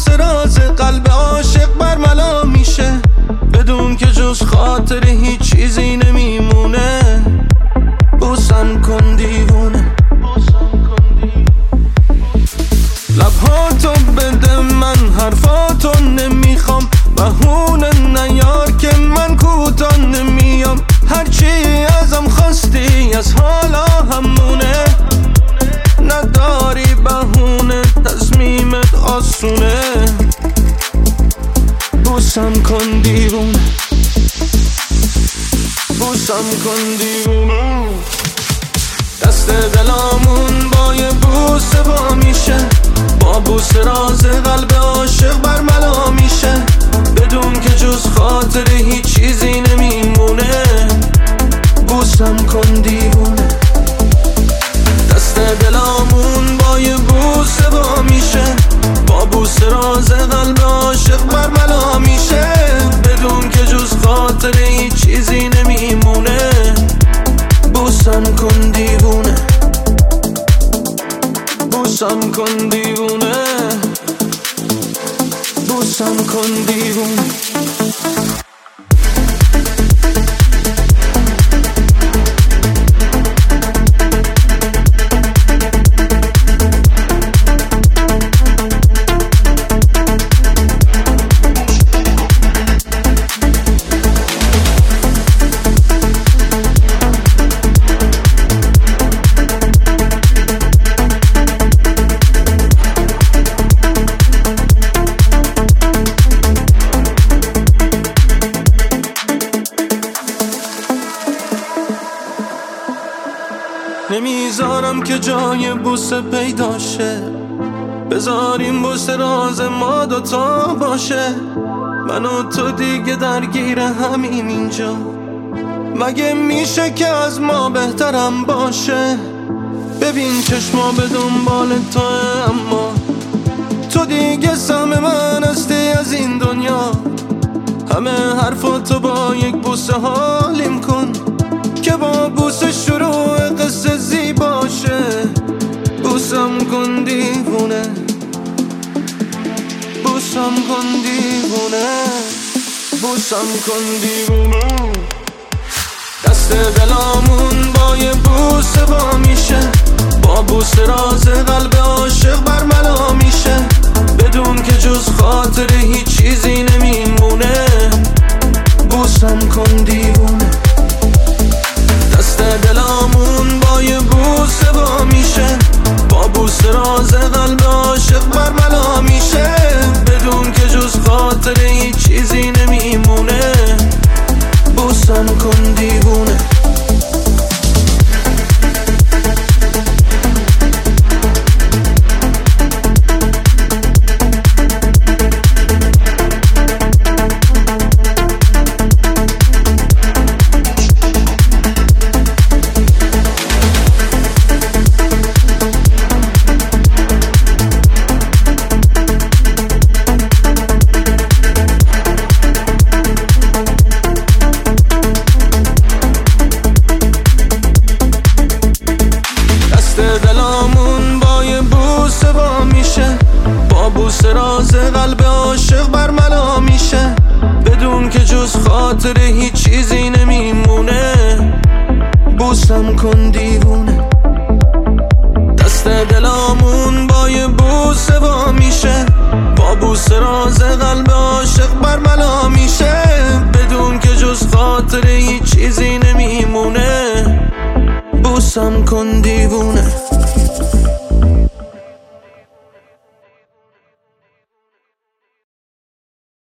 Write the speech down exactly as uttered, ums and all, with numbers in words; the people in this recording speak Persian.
بوس راز قلب عاشق برملا میشه، بدون که جز خاطر هیچ چیزی نمیمونه. بوسم کن دیوونه، لبهاتو بده من حرفاتو نمیخوام، بهونه نیار که من کوتاه نمیام. هرچی ازم خواستی از حالا همونه، نداری بهونه تصمیمت آسونه. بوسم کن دیوونه، بوسم کن دیوونه. دست دلامون با یه بوسه وا میشه، با بوسه راز قلب عاشق برملا میشه، بدون که جز خاطر هیچ چیزی نمیمونه. بوسم کن دیوونه، دست دلامون با یه بوسه وا میشه، با بوسه راز قلب عاشق برملا میشه، بدون که جز خاطر هیچ چیزی نمیمونه. بوسم کن دیوونه، بوسم کن دیوونه، بوسم کن دیوونه. نمیذارم که جای بوسه پیدا شه، بذاریم بوسه راز ما دوتا باشه. من و تو دیگه درگیر همین اینجا، مگه میشه که از ما بهترم باشه؟ ببین چشما به دنبال توه، اما تو دیگه سهم من هستی از این دنیا. همه حرفاتو با یک بوسه حالیم کن، که با بوسه شروع قصه زیباشه. بوسم کن دیوونه، بوسم کن دیوونه، بوسم کن دیوونه. دست دلامون با یه بوسه وا میشه، با بوسه راز قلب عاشق برملا میشه، بدون که جز خاطر هیچ چیزی نمیمونه. بوسم کن دیوونه، دست دلامون با یه بوسه وا میشه، با بوسه راز قلب عاشق برملا میشه، بدون که جز خاطر هیچ چیزی نمیمونه. بوسم کن دیوونه. دلامون با یه بوسه وا میشه، با بوسه راز قلب عاشق برملا میشه، بدون که جز خاطر هیچ چیزی نمیمونه. بوسم کن دیوونه، دست دلامون با یه بوسه وا میشه، با بوسه راز قلب عاشق برملا میشه، بدون که جز خاطر هیچ چیزی نمیمونه. بوسم کن دیوونه.